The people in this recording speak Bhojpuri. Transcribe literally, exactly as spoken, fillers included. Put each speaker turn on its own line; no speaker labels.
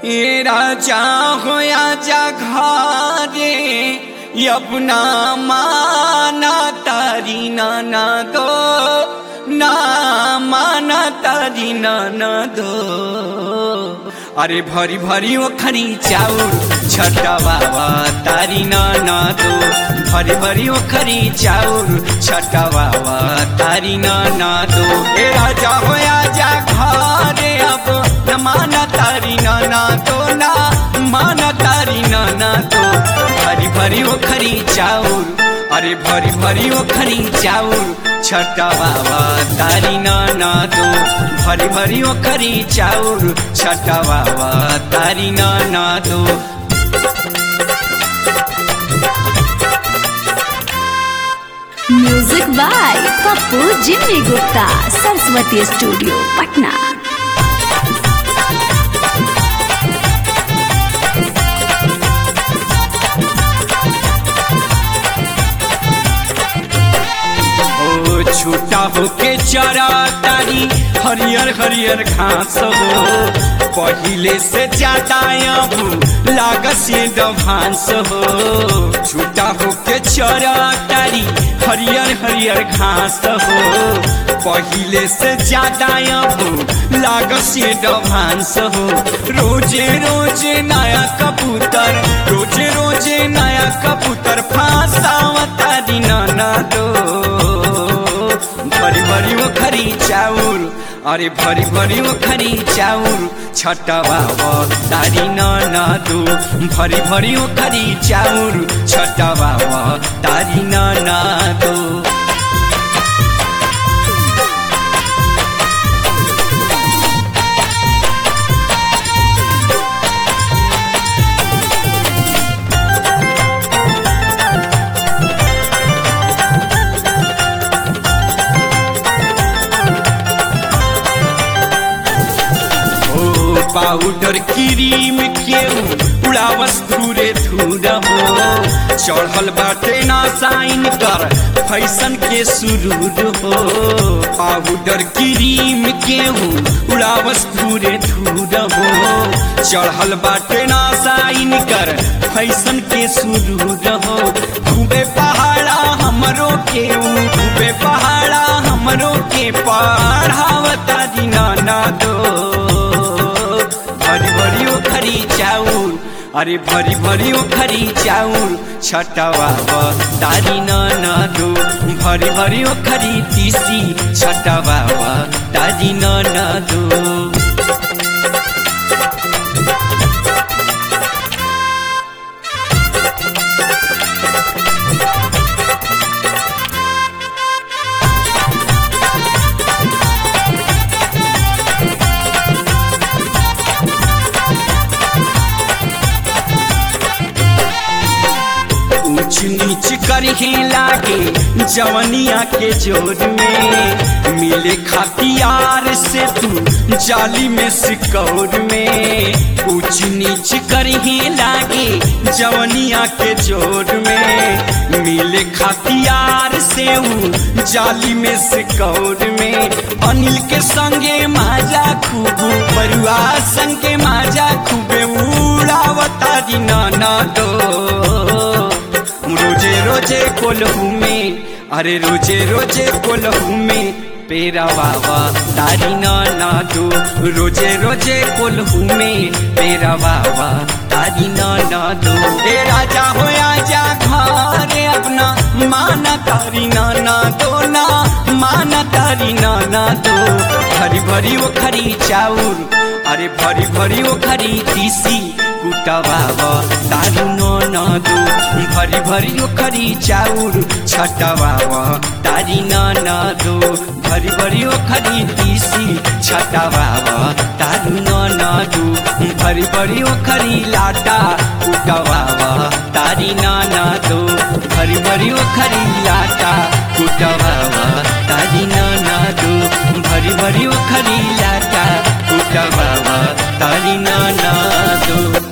ये राजा हो आजा घरे अपना माना तारी नाना दो ना माना तारी नाना दो। अरे भरी भरी ओखरी चाउर छटा बाबा तारी नाना दो। भरी भरी ओखरी चाउर छटा बाबा तारी नाना दो। ए राजा हो आजा घरे अब न माना तारी नाना दो ना माना तारी नाना दो। भरी भरी ओखरी चाउर अरे भरी भरी ओखरी चाउर छटा बाबा तारी नाना दो। भरी भरी ओखरी चाउर छटा बाबा तारी नाना दो।
Music by Pappu Jimmy Gupta, Saraswati studio Patna.
छूटा होके चरा तारी हरियर हरियर घास हो। पहिले से ज्यादा अब लागस डभांस हो। छूटा होके चरा तारी हरियर हरियर घास हो। पहिले से ज्यादा अब लागस डभांस हो। रोजे रोजे नया कबूतर रोजे रोजे नया कबूतर फांसावतारी नाना दो। भरी भरी ओखरी चाउर अरे भरी भरी ओखरी चाउर छटा बाबा तारी नाना दो। भरी भरी ओखरी चाउर छटा बाबा तारी नाना दो। पाउडर क्रीम के उड़ावस धूरे धूर हो। चढ़ल बाटे ना साइन कर फैशन के सुरूर हो। पाउडर क्रीम के उड़ावस धूरे धूर हो। चढ़ल बाटे ना साइन कर फैशन के सुरूर हो। खूबे पहाड़ा हमरो के खूबे पहाड़ा हमरो के पढ़ावता दी नाना दो। भरी भरी ओखरी चाउर अरे भरी भरी ओखरी चाउर छटा बाबा तारी नाना दो। भरी भरी ओखरी तीसी छटा बाबा तारी नाना दो। ऊंच नीच करही लागे जवनिया के जोर में। मिले खातियार से तू जाली में सिकौर में। ऊंच नीच करही लागे जवनिया के जोर में। मिले खातियार से ऊ जाली में सिकौर में। अनिल के संगे माजा खूब बरुआ संगे माजा खूबे उड़ावता दी नाना दो। रोजे रोजे कोल्हू में अरे रोजे रोजे कोल्हू में पेरा बाबा तारी नाना दो। रोजे रोजे कोल्हू में पेरा बाबा तारी नाना दो। ए राजा हो आजा घरे अपना माना तारी नाना दो ना माना तारी नाना दो। भरी भरी ओखरी चाउर अरे भरी भरी ओखरी तीसी कुटा बाबा तारू नाना दो। भरी भरी ओखरी चाउर छटा बाबा तारी नाना दो। भरी भरी ओखरी तीसी छटा बाबा तारू नाना दो। भरी भरी ओखरी लाटा कुटा बाबा तारी नाना दो। भरी भरी ओखरी लाटा कुटा बाबा तारी नाना दो। भरी भरी ओखरी लाटा कुटा बाबा तारी नाना दो।